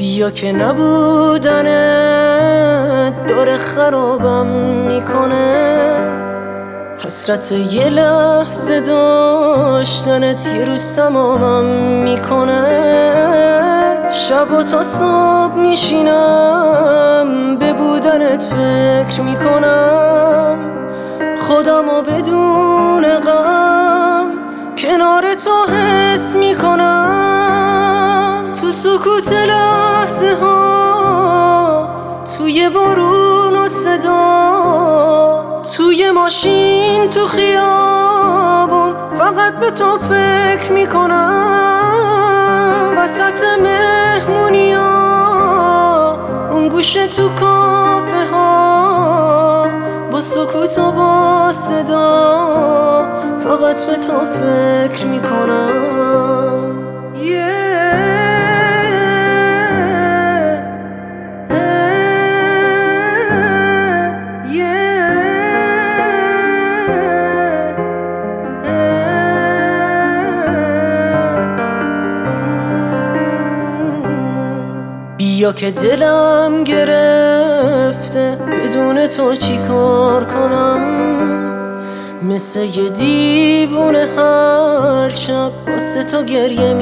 بیا که نبودنت داره خرابم میکنه، حسرت یه لحظه داشتنت یه روز تمامم میکنه. شب تا صبح میشینم به بودنت فکر میکنم، خودمو بدون غم کنار تو حس میکنم. تو سکوت لحظه ها، توی بارون و صدا، توی ماشین تو خیابون فقط به تو فکر میکنم. وسط مهمونی ها، اون گوشه تو کافه ها، با سکوت و با صدا فقط به تو فکر میکنم. بیا که دلم گرفته بدون تو چی کار کنم، مثل یه دیوونه هر شب واسه تو گریه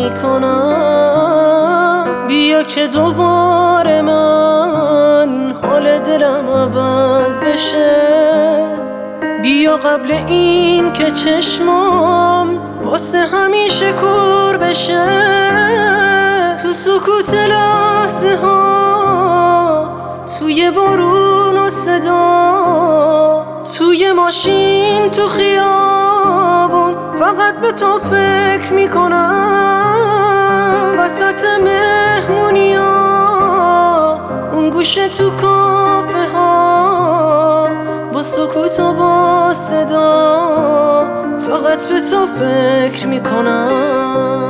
میکنم. بیا که دوباره من حال دلم عوض بشه، بیا قبل این که چشمام واسه همیشه کور بشه. تو سکوت لحظه ها، توی بارون و صدا، توی ماشین تو خیابون فقط به تو فکر میکنم. وسط مهمونی ها، اون گوشه تو کافه ها، با سکوت و با صدا فقط به تو فکر میکنم.